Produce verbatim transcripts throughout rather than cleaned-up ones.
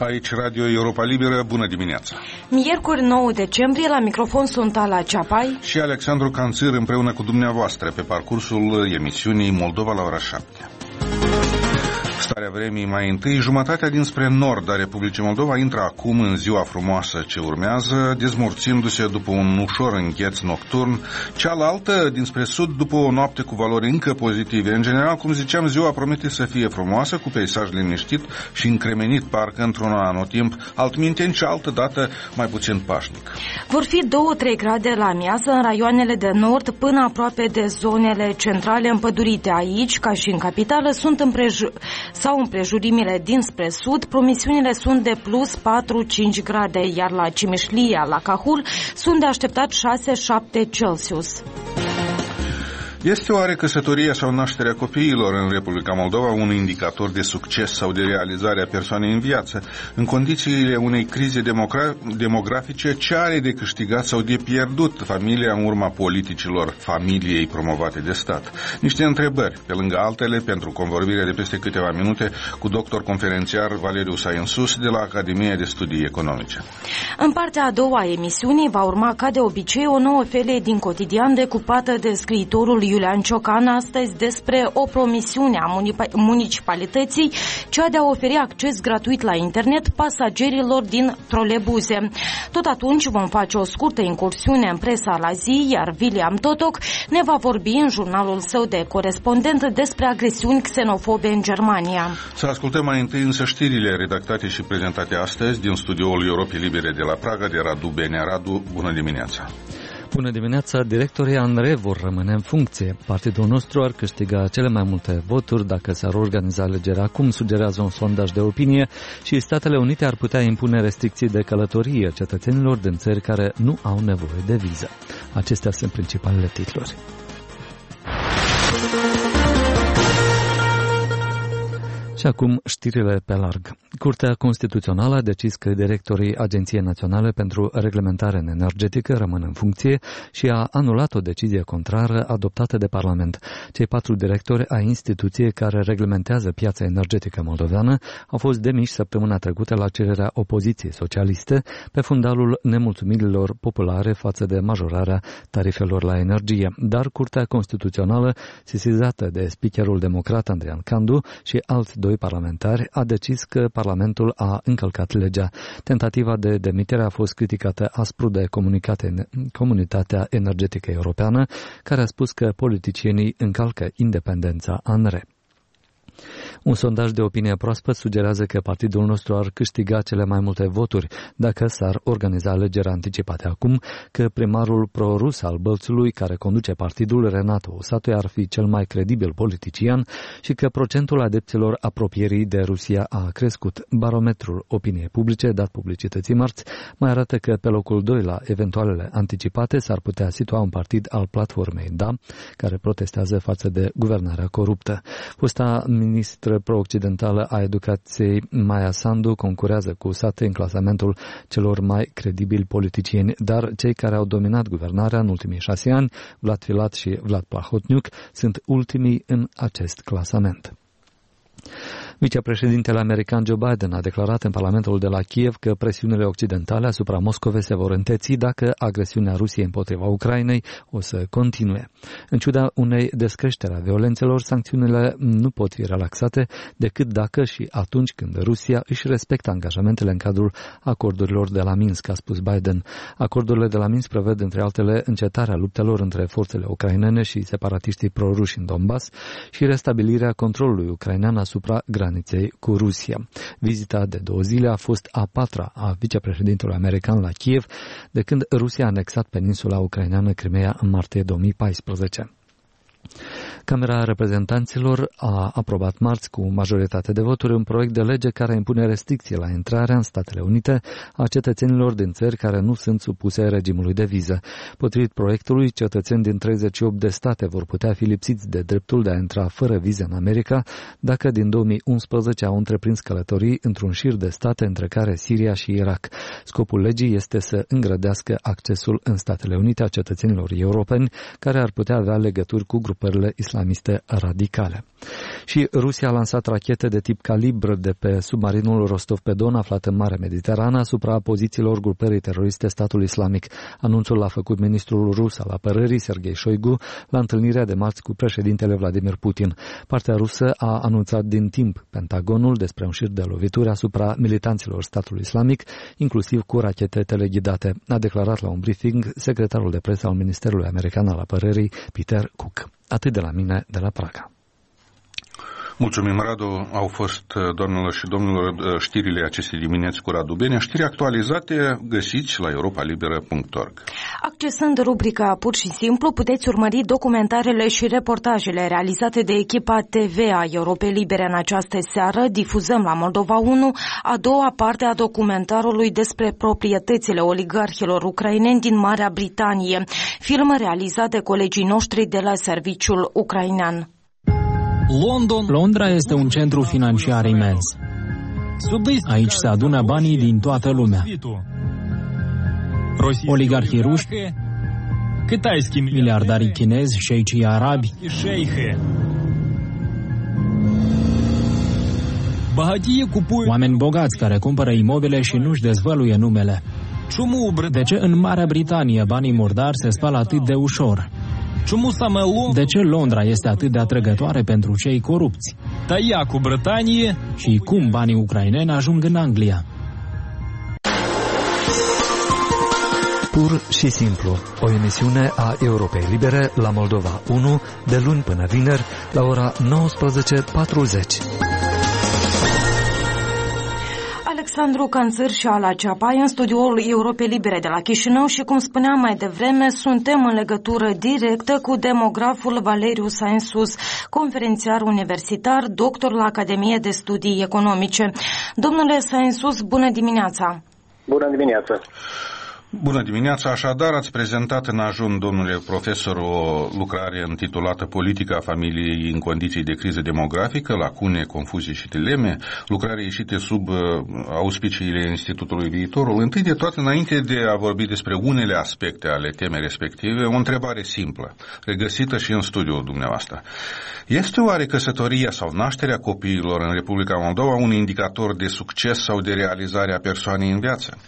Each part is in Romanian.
Aici Radio Europa Liberă, bună dimineața! Miercuri nouă decembrie, la microfon sunt Ala Ceapai și Alexandru Canțir împreună cu dumneavoastră pe parcursul emisiunii Moldova la ora șapte. Starea vremii mai întâi, jumătatea dinspre nord a Republicii Moldova intră acum în ziua frumoasă ce urmează, dezmorțindu-se după un ușor îngheț nocturn, cealaltă dinspre sud după o noapte cu valori încă pozitive. În general, cum ziceam, ziua promite să fie frumoasă, cu peisaj liniștit și încremenit parcă într-un anotimp, altminteri și altă dată mai puțin pașnic. Vor fi două-trei grade la amiază în raioanele de nord până aproape de zonele centrale împădurite. Aici, ca și în capitală, sunt împrejur... sau împrejurimile dinspre sud, promisiunile sunt de plus patru-cinci grade, iar la Cimișlia, la Cahul, sunt de așteptat șase-șapte Celsius. Este oare căsătoria sau nașterea copiilor în Republica Moldova un indicator de succes sau de realizare a persoanei în viață? În condițiile unei crize demogra- demografice, ce are de câștigat sau de pierdut familia în urma politicilor familiei promovate de stat? Niște întrebări, pe lângă altele, pentru convorbirea de peste câteva minute cu doctor conferențiar Valeriu Sainsus de la Academia de Studii Economice. În partea a doua a emisiunii va urma, ca de obicei, o nouă felie din cotidian decupată de scriitorul Iulian Ciocan, astăzi despre o promisiune a municipalității, cea de a oferi acces gratuit la internet pasagerilor din trolebuze. Tot atunci vom face o scurtă incursiune în presa la zi, iar William Totoc ne va vorbi în jurnalul său de corespondent despre agresiuni xenofobe în Germania. Să ascultăm mai întâi însă știrile redactate și prezentate astăzi din studioul Europei Libere de la Praga de Radu Benea. Radu, bună dimineața! Bună dimineața, directorii A N R E vor rămâne în funcție. Partidul nostru ar câștiga cele mai multe voturi dacă s-ar organiza alegeri acum, sugerează un sondaj de opinie, și Statele Unite ar putea impune restricții de călătorie cetățenilor din țări care nu au nevoie de viză. Acestea sunt principalele titluri. Și acum știrile pe larg. Curtea Constituțională a decis că directorii Agenției Naționale pentru Reglementare Energetică rămân în funcție și a anulat o decizie contrară adoptată de Parlament. Cei patru directori ai instituției care reglementează piața energetică moldoveană au fost demiși săptămâna trecută la cererea opoziției socialiste pe fundalul nemulțumirilor populare față de majorarea tarifelor la energie. Dar Curtea Constituțională, sesizată de speakerul democrat Andrian Candu și alți doi parlamentari, a decis că Parlamentul a încălcat legea. Tentativa de demitere a fost criticată aspru de Comunitatea Energetică Europeană, care a spus că politicienii încalcă independența A N R E. Un sondaj de opinie proaspăt sugerează că partidul nostru ar câștiga cele mai multe voturi dacă s-ar organiza alegeri anticipate acum, că primarul pro-rus al Bălțului, care conduce partidul, Renato Usatoi, ar fi cel mai credibil politician și că procentul adepților apropierii de Rusia a crescut. Barometrul opiniei publice, dat publicității marți, mai arată că pe locul doi la eventualele anticipate s-ar putea situa un partid al platformei D A, care protestează față de guvernarea coruptă. Fosta ministră pro-occidentală a educației Maia Sandu concurează cu Usatoi în clasamentul celor mai credibili politicieni, dar cei care au dominat guvernarea în ultimii șase ani, Vlad Filat și Vlad Plahotniuc, sunt ultimii în acest clasament. Vicepreședintele american Joe Biden a declarat în Parlamentul de la Kiev că presiunile occidentale asupra Moscovei se vor înteți dacă agresiunea Rusiei împotriva Ucrainei o să continue. În ciuda unei descreșteri a violențelor, sancțiunile nu pot fi relaxate decât dacă și atunci când Rusia își respectă angajamentele în cadrul acordurilor de la Minsk, a spus Biden. Acordurile de la Minsk prevăd, între altele, încetarea luptelor între forțele ucrainene și separatiștii proruși în Donbass și restabilirea controlului ucrainean asupra graniței graniței cu Rusia. Vizita de două zile a fost a patra a vicepreședintelui american la Kiev de când Rusia a anexat peninsula ucraineană Crimea în martie două mii paisprezece. Camera Reprezentanților a aprobat marți cu majoritate de voturi un proiect de lege care impune restricții la intrarea în Statele Unite a cetățenilor din țări care nu sunt supuse regimului de viză. Potrivit proiectului, cetățeni din treizeci și opt de state vor putea fi lipsiți de dreptul de a intra fără vize în America dacă din două mii unsprezece au întreprins călătorii într-un șir de state, între care Siria și Irak. Scopul legii este să îngrădească accesul în Statele Unite a cetățenilor europeni care ar putea avea legături cu grupările islamice islamiste radicale. Și Rusia a lansat rachete de tip calibr de pe submarinul Rostov-pe-Don aflat în Marea Mediterană asupra pozițiilor grupării teroriste Statul Islamic. Anunțul l-a făcut ministrul rus al apărării, Sergei Shoigu, la întâlnirea de marți cu președintele Vladimir Putin. Partea rusă a anunțat din timp Pentagonul despre un șir de lovituri asupra militanților Statului Islamic, inclusiv cu rachete teleghidate, a declarat la un briefing secretarul de presă al Ministerului American al Apărării, Peter Cook. Atât de la mine, de la Praga. Mulțumim, Radu. Au fost, doamnelor și domnilor, știrile acestei dimineți cu Radu Benea. Știri actualizate găsiți la europa liberă punct org. Accesând rubrica Pur și Simplu, puteți urmări documentarele și reportajele realizate de echipa T V a Europei Libere în această seară. Difuzăm la Moldova unu a doua parte a documentarului despre proprietățile oligarhilor ucraineni din Marea Britanie, film realizat de colegii noștri de la serviciul ucrainean. London. Londra este un centru financiar imens. Aici se adună banii din toată lumea. Oligarhii ruși, miliardarii chinezi, șeicii arabi, oameni bogați care cumpără imobile și nu-și dezvăluie numele. De ce în Marea Britanie banii murdari se spală atât de ușor? De ce Londra este atât de atrăgătoare pentru cei corupți? Și cum banii ucraineni ajung în Anglia? Pur și Simplu, o emisiune a Europei Libere la Moldova unu, de luni până vineri, la ora nouăsprezece patruzeci. Alexandru Canțăr și Ala Ceapai în studioul Europei Libere de la Chișinău și, cum spuneam mai devreme, suntem în legătură directă cu demograful Valeriu Sainsus, conferențiar universitar, doctor la Academie de Studii Economice. Domnule Sainsus, bună dimineața! Bună dimineața! Bună dimineața! Așadar, ați prezentat în ajun, domnule profesor, o lucrare intitulată Politica familiei în condiții de criză demografică, lacune, confuzii și dileme, lucrare ieșită sub auspiciile Institutului Viitorul. Întâi de toate, înainte de a vorbi despre unele aspecte ale temei respective, o întrebare simplă, regăsită și în studiul dumneavoastră. Este oare căsătoria sau nașterea copiilor în Republica Moldova un indicator de succes sau de realizare a persoanei în viață?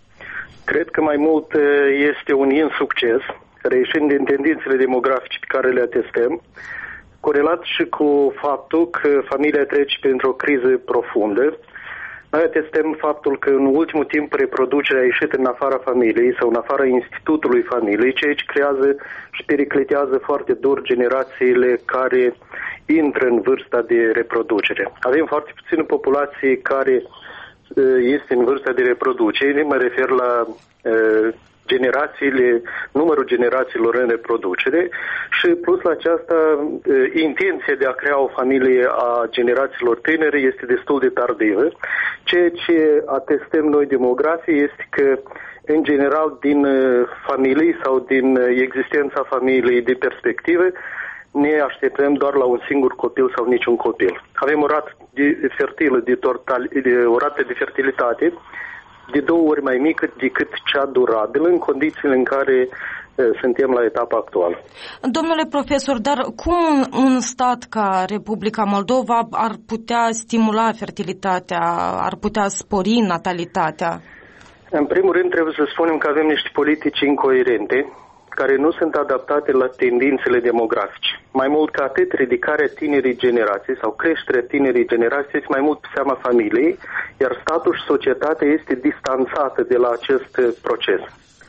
Cred că mai mult este un insucces, reieșind din tendințele demografice pe care le atestăm, corelat și cu faptul că familia trece printr-o criză profundă. Noi atestăm faptul că în ultimul timp reproducerea a ieșit în afara familiei sau în afara institutului familiei, ceea ce creează și periclitează foarte dur generațiile care intră în vârsta de reproducere. Avem foarte puțină populație care este în vârsta de reproducere, mă refer la uh, generațiile, numărul generațiilor în reproducere și plus la aceasta uh, intenția de a crea o familie a generațiilor tinere este destul de tardivă. Ceea ce atestăm noi demografii este că în general din uh, familii sau din uh, existența familiei de perspective ne așteptăm doar la un singur copil sau niciun copil. Avem o rată de fertilă, de tortal, de, o rată de fertilitate de două ori mai mică decât cea durabilă în condițiile în care uh, suntem la etapa actuală. Domnule profesor, dar cum un stat ca Republica Moldova ar putea stimula fertilitatea, ar putea spori natalitatea? În primul rând trebuie să spunem că avem niște politici incoerente care nu sunt adaptate la tendințele demografice. Mai mult ca atât, ridicarea tinerii generații sau creșterea tinerii generații este mai mult pe seama familiei, iar statul și societatea este distanțată de la acest proces.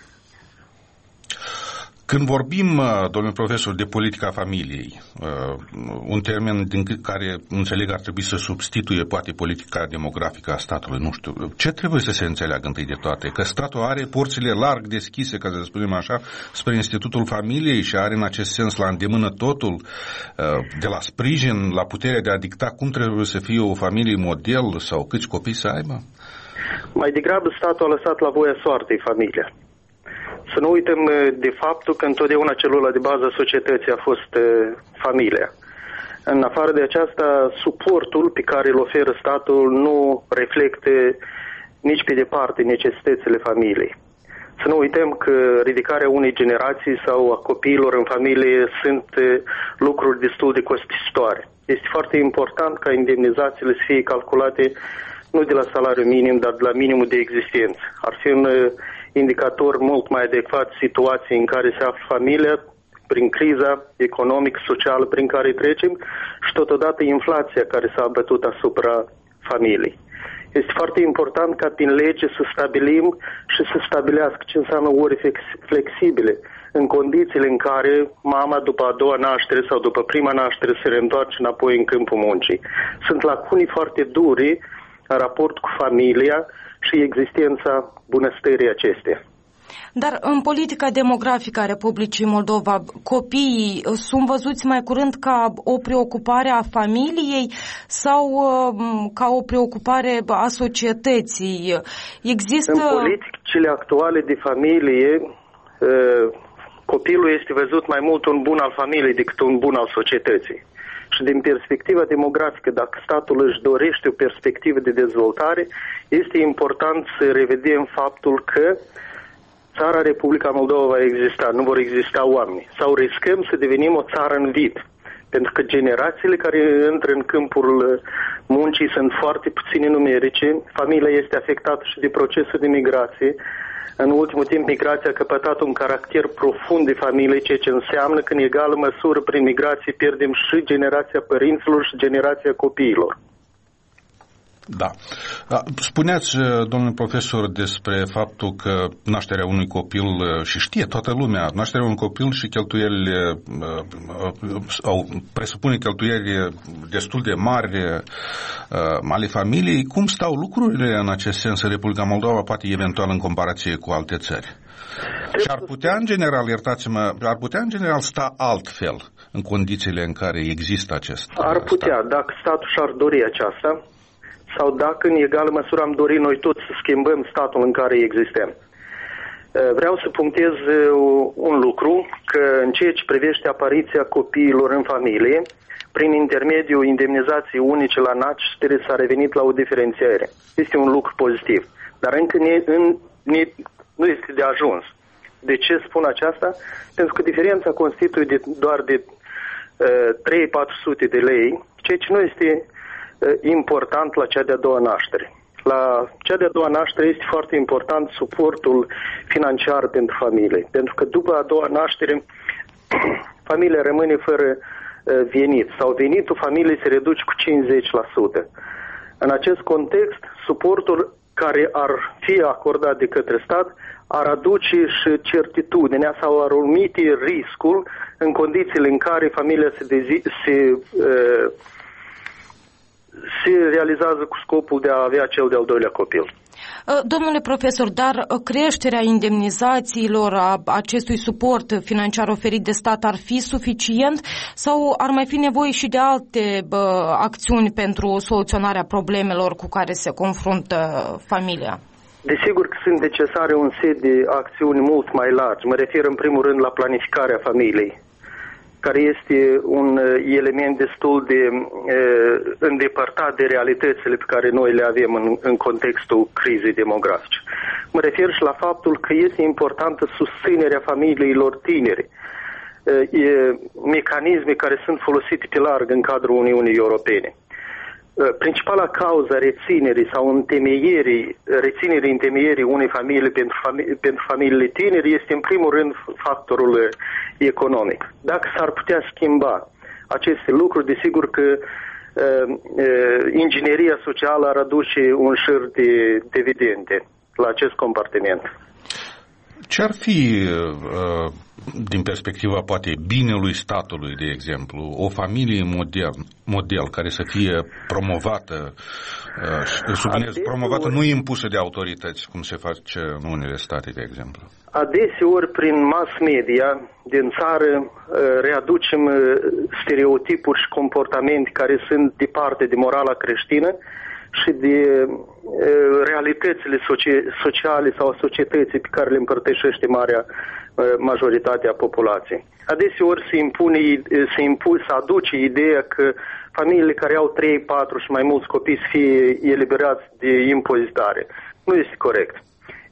Când vorbim, domnule profesor, de politica familiei, un termen din care înțeleg ar trebui să substituie poate politica demografică a statului, nu știu, ce trebuie să se înțeleagă întâi de toate? Că statul are porțile larg deschise, ca să spunem așa, spre Institutul Familiei și are în acest sens la îndemână totul, de la sprijin, la puterea de a dicta cum trebuie să fie o familie model sau câți copii să aibă? Mai degrabă statul a lăsat la voia soartei familia. Să nu uităm de faptul că întotdeauna celula de bază a societății a fost familia. În afară de aceasta, suportul pe care îl oferă statul nu reflectă nici pe departe necesitățile familiei. Să nu uităm că ridicarea unei generații sau a copiilor în familie sunt lucruri destul de costisitoare. Este foarte important ca indemnizațiile să fie calculate nu de la salariu minim, dar de la minimul de existență. Ar fi un indicator mult mai adecvat situației în care se află familia, prin criza economică, socială prin care trecem și totodată inflația care s-a abătut asupra familiei. Este foarte important ca prin lege să stabilim și să stabilească ce înseamnă ore flexibile în condițiile în care mama după a doua naștere sau după prima naștere se reîntoarce înapoi în câmpul muncii. Sunt lacune foarte dure în raport cu familia și existența bunăstării acesteia. Dar în politica demografică a Republicii Moldova, copiii sunt văzuți mai curând ca o preocupare a familiei sau ca o preocupare a societății? Există... În politicile actuale de familie, copilul este văzut mai mult un bun al familiei decât un bun al societății. Și din perspectiva demografică, dacă statul își dorește o perspectivă de dezvoltare, este important să revedem faptul că țara Republica Moldova va exista, nu vor exista oameni. Sau riscăm să devenim o țară în vid. Pentru că generațiile care intră în câmpul muncii sunt foarte puține numerice, familia este afectată și de procesul de migrație. În ultimul timp, migrația a căpătat un caracter profund de familie, ceea ce înseamnă că în egală măsură prin migrație pierdem și generația părinților și generația copiilor. Da. Spuneați, domnule profesor, despre faptul că nașterea unui copil, și știe toată lumea, nașterea unui copil și cheltuieli, au, presupune cheltuieli destul de mari ale familiei. Cum stau lucrurile în acest sens în Republica Moldova, poate eventual în comparație cu alte țări? Și ar putea în general, iertați-mă, ar putea în general sta altfel în condițiile în care există acest Ar putea, stat. Dacă statul și-ar dori aceasta, sau dacă în egală măsură am dorit noi toți să schimbăm statul în care existăm. Vreau să punctez un lucru, că în ceea ce privește apariția copiilor în familie, prin intermediul indemnizației unice la naștere s-a revenit la o diferențiere. Este un lucru pozitiv, dar încă ne, în, ne, nu este de ajuns. De ce spun aceasta? Pentru că diferența constituie de, doar de uh, trei patru sute de lei, ceea ce nu este important la cea de-a doua naștere. La cea de-a doua naștere este foarte important suportul financiar pentru familie, pentru că după a doua naștere familia rămâne fără venit sau venitul familiei se reduce cu cincizeci la sută. În acest context, suportul care ar fi acordat de către stat ar aduce și certitudinea sau ar omite riscul în condițiile în care familia se, dezi, se uh, se realizează cu scopul de a avea cel de-al doilea copil. Domnule profesor, dar creșterea indemnizațiilor, a acestui suport financiar oferit de stat ar fi suficient sau ar mai fi nevoie și de alte bă, acțiuni pentru soluționarea problemelor cu care se confruntă familia? Desigur că sunt necesare un set de acțiuni mult mai largi. Mă refer în primul rând la planificarea familiei, care este un element destul de uh, îndepărtat de realitățile pe care noi le avem în, în contextul crizei demografice. Mă refer și la faptul că este importantă susținerea familiilor tinere, uh, e, mecanisme care sunt folosite pe larg în cadrul Uniunii Europene. Principala cauză a reținerii sau întemeierii, reținerii întemeierii unei familii pentru, familie, pentru familiile tineri este în primul rând factorul economic. Dacă s-ar putea schimba aceste lucruri, desigur că uh, uh, ingineria socială ar aduce un șir de dividende la acest compartiment. Ce ar fi, uh, din perspectiva poate binelui statului, de exemplu, o familie model, model care să fie promovată, uh, subliniez, promovată, nu impusă de autorități, cum se face în unele state, de exemplu? Adeseori, prin mass media din țară, uh, readucem uh, stereotipuri și comportamente care sunt departe de morala creștină și de uh, realitățile soci- sociale sau societății pe care le împărtășește marea uh, majoritate a populației. Adeseori se impune, se impune, se aduce ideea că familiile care au trei, patru și mai mulți copii să fie eliberați de impozitare. Nu este corect.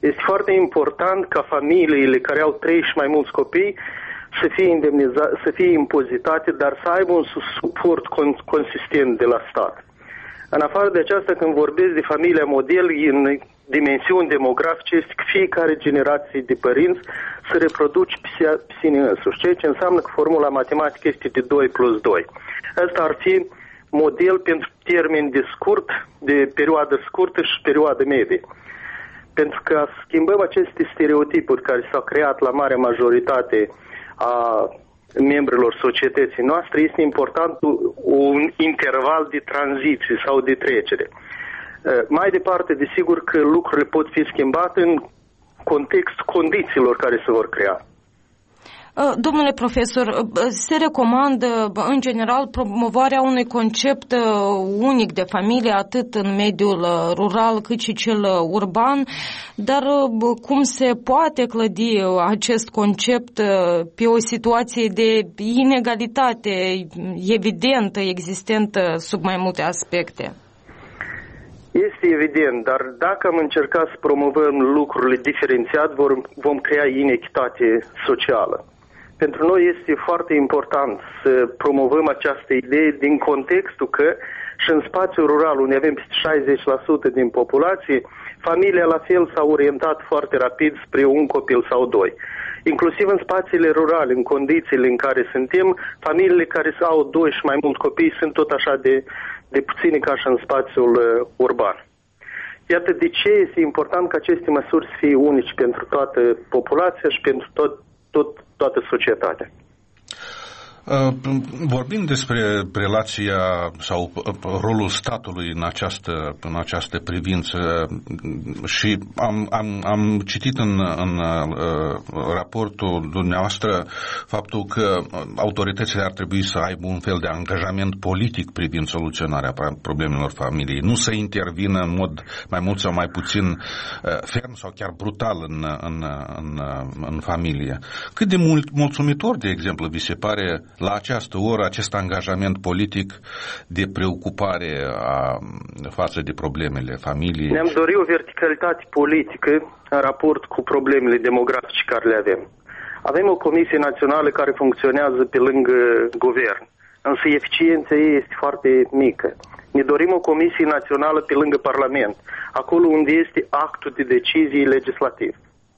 Este foarte important ca familiile care au trei și mai mulți copii să fie indemnizate, să fie impozitate, dar să aibă un suport consistent de la stat. În afară de aceasta, când vorbesc de familia model, în dimensiuni demografice, este că fiecare generație de părinți să reproduce pe sine însuși, ceea ce înseamnă că formula matematică este de doi plus doi. Asta ar fi model pentru termeni de scurt, de perioadă scurtă și perioadă medie. Pentru că schimbăm aceste stereotipuri care s-au creat la mare majoritate a membrilor societății noastre, este important un interval de tranziție sau de trecere. Mai departe, desigur că lucrurile pot fi schimbate în context condițiilor care se vor crea. Domnule profesor, se recomandă în general promovarea unui concept unic de familie, atât în mediul rural cât și cel urban, dar cum se poate clădi acest concept pe o situație de inegalitate evidentă, existentă sub mai multe aspecte? Este evident, dar dacă am încercat să promovăm lucrurile diferențiat, vom crea inechitate socială. Pentru noi este foarte important să promovăm această idee din contextul că și în spațiul rural, unde avem șaizeci la sută din populație, familia la fel s-a orientat foarte rapid spre un copil sau doi. Inclusiv în spațiile rurale, în condițiile în care suntem, familiile care au doi și mai mulți copii sunt tot așa de, de puține ca și în spațiul uh, urban. Iată de ce este important ca aceste măsuri să fie unici pentru toată populația și pentru tot, tot, toată societatea. Vorbind despre relația sau rolul statului în această, în această privință și am, am, am citit în, în raportul dumneavoastră faptul că autoritățile ar trebui să aibă un fel de angajament politic privind soluționarea problemelor familiei, nu să intervină în mod mai mult sau mai puțin ferm sau chiar brutal în, în, în, în familie. Cât de mult mulțumitor, de exemplu, vi se pare la această oră acest angajament politic de preocupare a, față de problemele familiei? Ne-am dorit o verticalitate politică în raport cu problemele demografice care le avem. Avem o comisie națională care funcționează pe lângă guvern, însă eficiența ei este foarte mică. Ne dorim o comisie națională pe lângă Parlament, acolo unde este actul de decizie legislativ.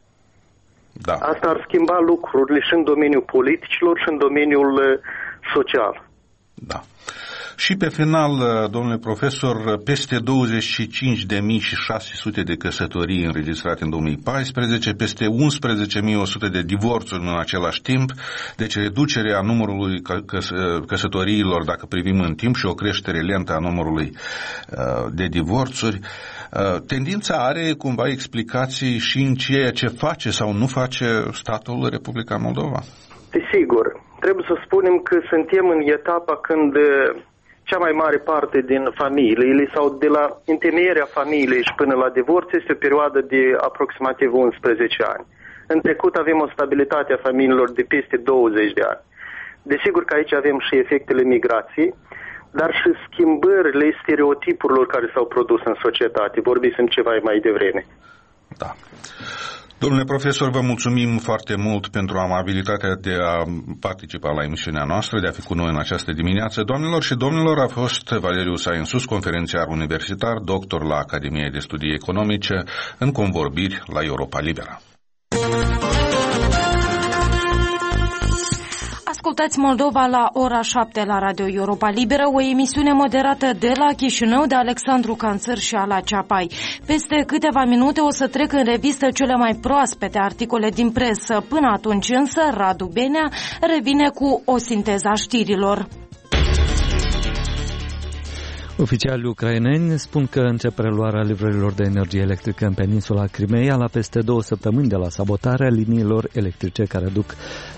Da. Asta ar schimba lucrurile și în domeniul politicilor și în domeniul social. Da. Și pe final, domnule profesor, peste douăzeci și cinci de mii șase sute de căsătorii înregistrate în două mii paisprezece, peste unsprezece mii o sută de divorțuri în același timp, deci reducerea numărului căsătoriilor, dacă privim în timp, și o creștere lentă a numărului de divorțuri. Tendința are cumva explicații și în ceea ce face sau nu face statul Republica Moldova? Desigur, trebuie să spunem că suntem în etapa când cea mai mare parte din familiile sau de la întemeierea familiei și până la divorț este o perioadă de aproximativ unsprezece ani. În trecut avem o stabilitate a familiilor de peste douăzeci de ani. Desigur că aici avem și efectele migrației, dar și schimbările stereotipurilor care s-au produs în societate. Vorbisem ceva mai devreme. Da. Domnule profesor, vă mulțumim foarte mult pentru amabilitatea de a participa la emisiunea noastră, de a fi cu noi în această dimineață. Doamnelor și domnilor, a fost Valeriu Sainsus, conferențiar universitar, doctor la Academia de Studii Economice, în convorbiri la Europa Liberă. Ascultați Moldova la ora șapte la Radio Europa Liberă, o emisiune moderată de la Chișinău de Alexandru Canțăr și Ala Ceapai. Peste câteva minute o să trec în revistă cele mai proaspete articole din presă. Până atunci însă, Radu Benea revine cu o sinteză a știrilor. Oficialii ucraineni spun că încep preluarea livrărilor de energie electrică în peninsula Crimeea la peste două săptămâni de la sabotarea liniilor electrice care duc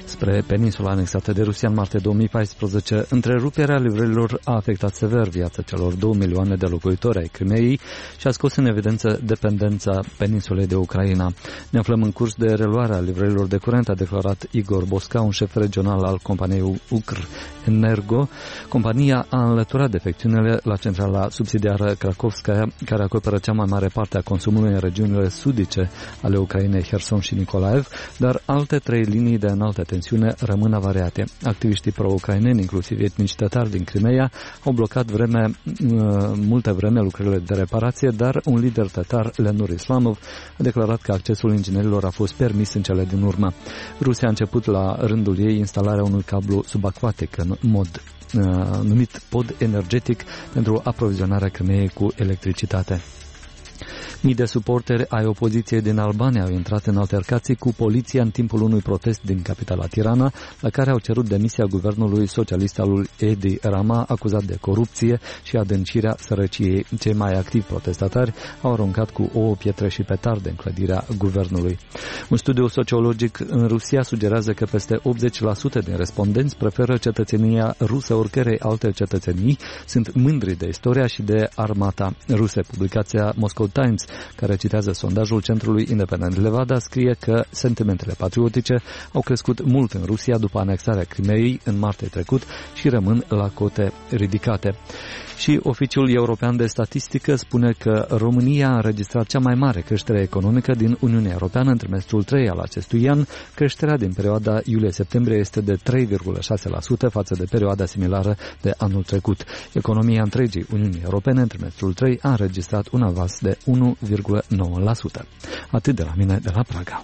spre peninsula anexată de Rusia în martie două mii paisprezece. Întreruperea livrărilor a afectat sever viața celor două milioane de locuitori ai Crimeei și a scos în evidență dependența peninsulei de Ucraina. Ne aflăm în curs de reluare a livrărilor de curent, a declarat Igor Bosca, un șef regional al companiei Ukrenergo. Compania a înlăturat defecțiunile la centrala subsidiară Cracovskaya, care acoperă cea mai mare parte a consumului în regiunile sudice ale Ucrainei, Herson și Nikolaev, dar alte trei linii de înaltă tensiune rămân avariate. Activiștii pro-ucraineni, inclusiv etnici tatari din Crimeea, au blocat vreme, multă vreme lucrările de reparație, dar un lider tatar, Lenur Islamov, a declarat că accesul inginerilor a fost permis în cele din urmă. Rusia a început la rândul ei instalarea unui cablu subacvatic în mod uh, numit pod energetic pentru aprovizionarea Crimeei cu electricitate. Mii de suporteri ai opoziției din Albania au intrat în altercații cu poliția în timpul unui protest din capitala Tirana, la care au cerut demisia guvernului socialist al lui Edi Rama, acuzat de corupție și adâncirea sărăciei. Cei mai activi protestatari au aruncat cu ouă, pietre și petarde în clădirea guvernului. Un studiu sociologic în Rusia sugerează că peste optzeci la sută din respondenți preferă cetățenia rusă oricărei alte cetățenii, sunt mândri de istoria și de armata rusă. Publicația Moscow Times, care citează sondajul Centrului Independent Levada, scrie că sentimentele patriotice au crescut mult în Rusia după anexarea Crimeei în martie trecut și rămân la cote ridicate. Și Oficiul European de Statistică spune că România a înregistrat cea mai mare creștere economică din Uniunea Europeană în trimestrul trei al acestui an. Creșterea din perioada iulie-septembrie este de trei virgulă șase la sută față de perioada similară de anul trecut. Economia întregii Uniunii Europene în trimestrul trei a înregistrat un avans de unu virgulă nouă la sută. Atât de la mine de la Praga.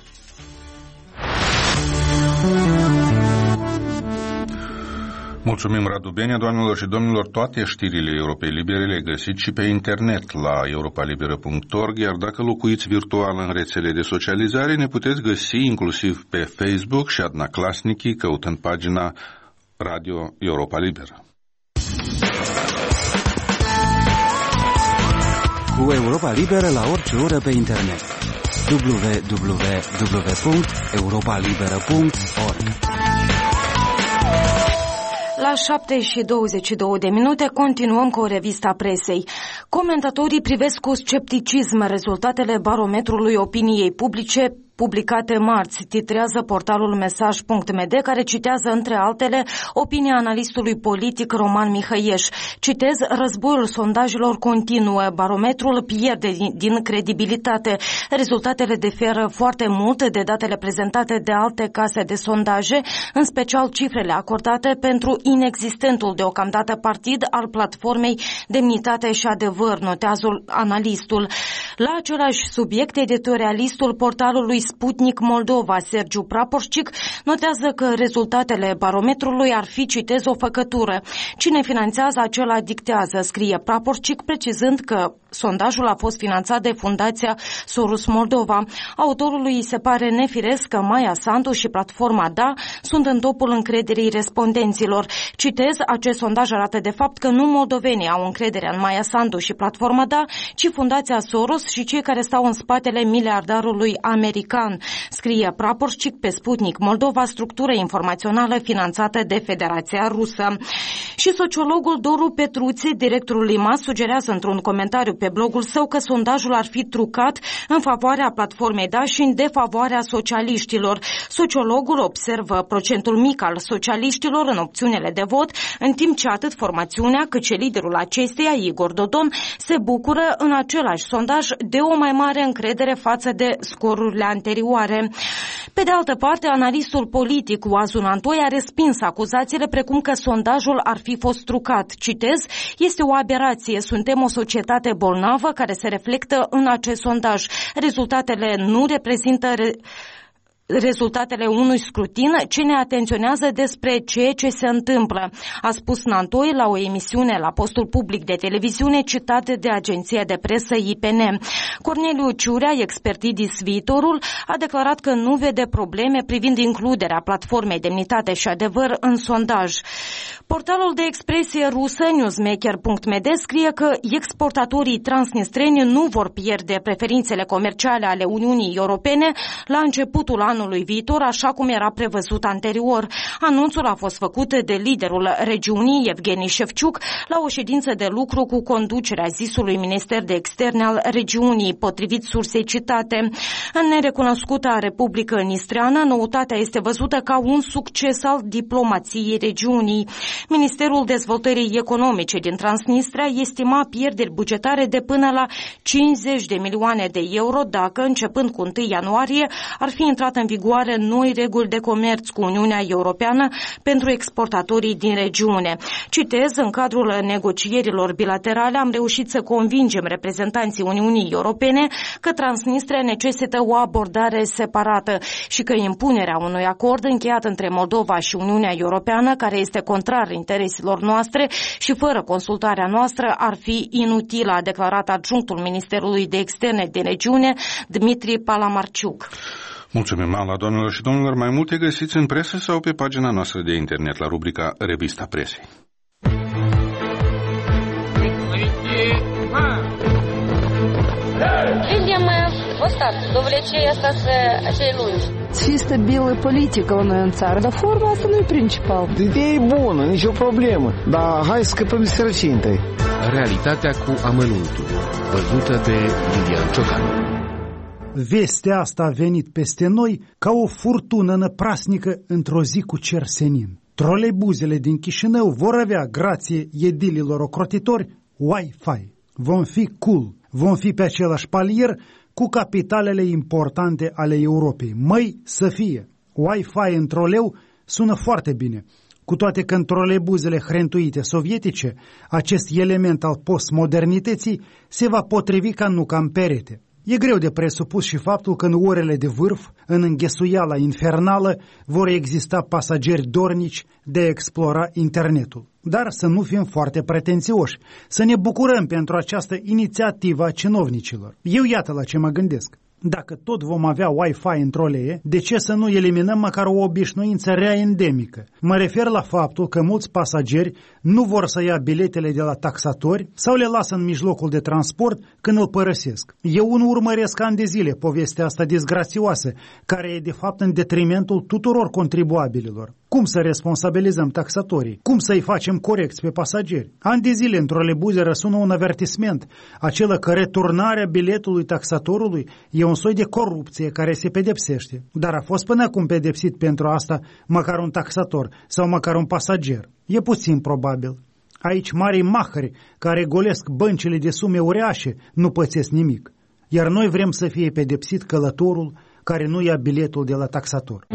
Mulțumim, Radu Benea. Doamnelor și domnilor, toate știrile Europei Libere le găsiți și pe internet la europa liberă punct org, iar dacă locuiți virtual în rețele de socializare, ne puteți găsi inclusiv pe Facebook și Adna Klasnici, căutând pagina Radio Europa Liberă. Cu Europa Liberă la orice oră pe internet. w w w punct europa liberă punct org. La șapte și douăzeci și două de minute continuăm cu o revistă a presei. Comentatorii privesc cu scepticism rezultatele barometrului opiniei publice publicate marți, titrează portalul mesaj punct m d, care citează între altele opinia analistului politic Roman Mihăieș. Citez: războiul sondajelor continuă, barometrul pierde din, din credibilitate. Rezultatele diferă foarte mult de datele prezentate de alte case de sondaje, în special cifrele acordate pentru inexistentul deocamdată partid al platformei Demnitate și Adevăr, notează analistul. La același subiect, editorialistul portalului Sputnik Moldova, Sergiu Praporșcic, notează că rezultatele barometrului ar fi, citez, o făcătură. Cine finanțează, acela dictează, scrie Praporșcic, precizând că sondajul a fost finanțat de Fundația Soros Moldova. Autorului îi se pare nefiresc că Maia Sandu și platforma Da sunt în topul încrederii respondenților. Citez, acest sondaj arată de fapt că nu moldovenii au încredere în Maia Sandu și platforma Da, ci Fundația Soros și cei care stau în spatele miliardarului american, scrie Praporșcic pe Sputnik Moldova, structură informațională finanțată de Federația Rusă. Și sociologul Doru Petruțe, directorul I M A S, sugerează într-un comentariu pe blogul său că sondajul ar fi trucat în favoarea platformei Da și în defavoarea socialiștilor. Sociologul observă procentul mic al socialiștilor în opțiunile de vot, în timp ce atât formațiunea cât și liderul acesteia, Igor Dodon, se bucură în același sondaj de o mai mare încredere față de scorurile anterioare. Pe de altă parte, analistul politic Oazu Nantoi a respins acuzațiile precum că sondajul ar fi fost trucat. Citez, este o aberație, suntem o societate bolnavă care se reflectă în acest sondaj. Rezultatele nu reprezintă re... rezultatele unui scrutin, ce ne atenționează despre ceea ce se întâmplă, a spus Nantoi la o emisiune la postul public de televiziune citat de agenția de presă I P N. Corneliu Ciurea, expertidis Viitorul, a declarat că nu vede probleme privind includerea platformei Demnitate și Adevăr în sondaj. Portalul de expresie rusă newsmaker punct m d scrie că exportatorii transnistreni nu vor pierde preferințele comerciale ale Uniunii Europene la începutul anului anului viitor, așa cum era prevăzut anterior. Anunțul a fost făcut de liderul regiunii, Evgeni Șefciuc, la o ședință de lucru cu conducerea zisului Minister de Externe al regiunii, potrivit sursei citate. În nerecunoscuta Republică Nistreană, noutatea este văzută ca un succes al diplomației regiunii. Ministerul Dezvoltării Economice din Transnistria estima pierderi bugetare de până la cincizeci de milioane de euro dacă, începând cu întâi ianuarie, ar fi intrat în vigoare noi reguli de comerț cu Uniunea Europeană pentru exportatorii din regiune. Citez, în cadrul negocierilor bilaterale am reușit să convingem reprezentanții Uniunii Europene că Transnistria necesită o abordare separată și că impunerea unui acord încheiat între Moldova și Uniunea Europeană, care este contrar intereselor noastre și fără consultarea noastră, ar fi inutilă, a declarat adjunctul Ministerului de Externe din regiune, Dmitri Palamarciuc. Mulțumim, Ala, doamnelor și domnilor. Mai multe găsiți în presă sau pe pagina noastră de internet la rubrica Revista Presei. Видим вот так, до влечения остаться целую. Fi stabilă politică la noi în țară, dar forma asta nu e principal. Ideea e bună, nicio problemă, dar hai să scăpăm de sărăcie întâi. Realitatea cu amănuntul, văzută de Iulian Ciocan. Vestea asta a venit peste noi ca o furtună năprasnică într-o zi cu cer senin. Troleibuzele din Chișinău vor avea, grație edililor ocrotitori, Wi-Fi. Vom fi cool, vom fi pe același palier cu capitalele importante ale Europei. Măi, să fie! Wi-Fi în troleu sună foarte bine. Cu toate că în troleibuzele hrentuite sovietice, acest element al postmodernității se va potrivi ca nuca în perete. E greu de presupus și faptul că în orele de vârf, în înghesuiala infernală, vor exista pasageri dornici de a explora internetul. Dar să nu fim foarte pretențioși, să ne bucurăm pentru această inițiativă a cinovnicilor. Eu iată la ce mă gândesc. Dacă tot vom avea Wi-Fi în trolee, de ce să nu eliminăm măcar o obișnuință rea endemică? Mă refer la faptul că mulți pasageri nu vor să ia biletele de la taxatori sau le lasă în mijlocul de transport când îl părăsesc. Eu nu urmăresc ani de zile povestea asta disgrațioasă, care e de fapt în detrimentul tuturor contribuabililor. Cum să responsabilizăm taxatorii? Cum să-i facem corecți pe pasageri? Ani de zile în troleibuze răsună un avertisment, acela că returnarea biletului taxatorului e un soi de corupție care se pedepsește. Dar a fost până acum pedepsit pentru asta măcar un taxator sau măcar un pasager? E puțin probabil. Aici marii mahări care golesc băncile de sume uriașe nu pățesc nimic. Iar noi vrem să fie pedepsit călătorul care nu ia biletul de la taxator.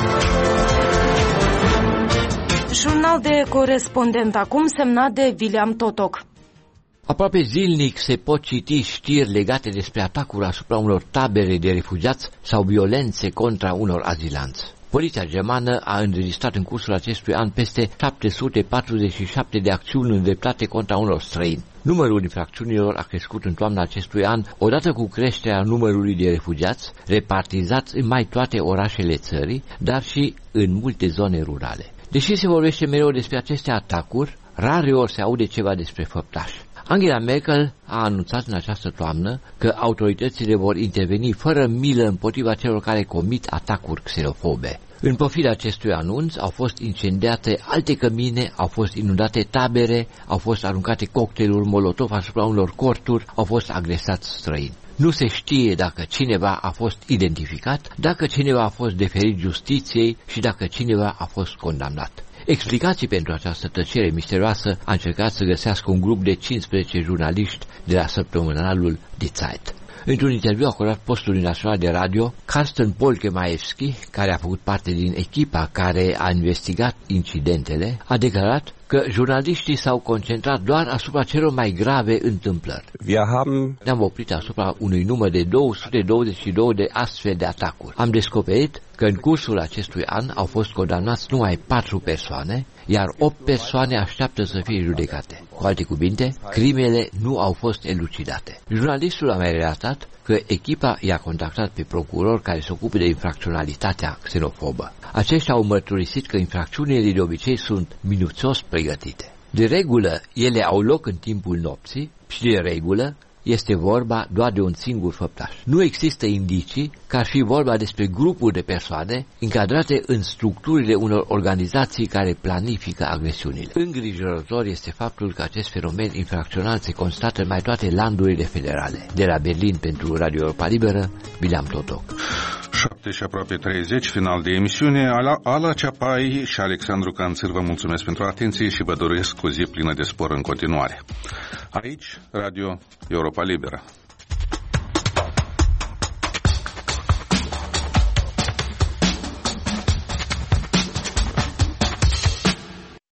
Jurnal de corespondent acum, semnat de William Totoc. Aproape zilnic se pot citi știri legate despre atacuri asupra unor tabere de refugiați sau violențe contra unor azilanți. Poliția germană a înregistrat în cursul acestui an peste șapte sute patruzeci și șapte de acțiuni îndreptate contra unor străini. Numărul infracțiunilor a crescut în toamna acestui an, odată cu creșterea numărului de refugiați repartizați în mai toate orașele țării, dar și în multe zone rurale. Deși se vorbește mereu despre aceste atacuri, rare ori se aude ceva despre făptași. Angela Merkel a anunțat în această toamnă că autoritățile vor interveni fără milă împotriva celor care comit atacuri xenofobe. În pofida acestui anunț au fost incendiate alte cămine, au fost inundate tabere, au fost aruncate cocktailuri molotov asupra unor corturi, au fost agresați străini. Nu se știe dacă cineva a fost identificat, dacă cineva a fost deferit justiției și dacă cineva a fost condamnat. Explicații pentru această tăcere misterioasă a încercat să găsească un grup de cincisprezece jurnaliști de la săptămânalul Die Zeit. Într-un interviu acordat postului național de radio, Carsten Polke-Maevski, care a făcut parte din echipa care a investigat incidentele, a declarat că jurnaliștii s-au concentrat doar asupra celor mai grave întâmplări. Ne-am oprit asupra unui număr de două sute douăzeci și două de astfel de atacuri. Am descoperit că în cursul acestui an au fost condamnați numai patru persoane, iar opt persoane așteaptă să fie judecate. Cu alte cuvinte, crimele nu au fost elucidate. Jurnalistul a mai relatat că echipa i-a contactat pe procuror care se ocupă de infracționalitatea xenofobă. Aceștia au mărturisit că infracțiunile de obicei sunt minuțios pregătite. De regulă, ele au loc în timpul nopții și de regulă este vorba doar de un singur făptaș. Nu există indicii că ar fi vorba despre grupuri de persoane încadrate în structurile unor organizații care planifică agresiunile. Îngrijorător este faptul că acest fenomen infracțional se constată în mai toate landurile federale. De la Berlin pentru Radio Europa Liberă, Bileam Totoc. șapte și aproape treizeci, final de emisiune. Ala, Ala Ceapai și Alexandru Canțir vă mulțumesc pentru atenție și vă doresc o zi plină de spor în continuare. Aici, Radio Europa Liberă.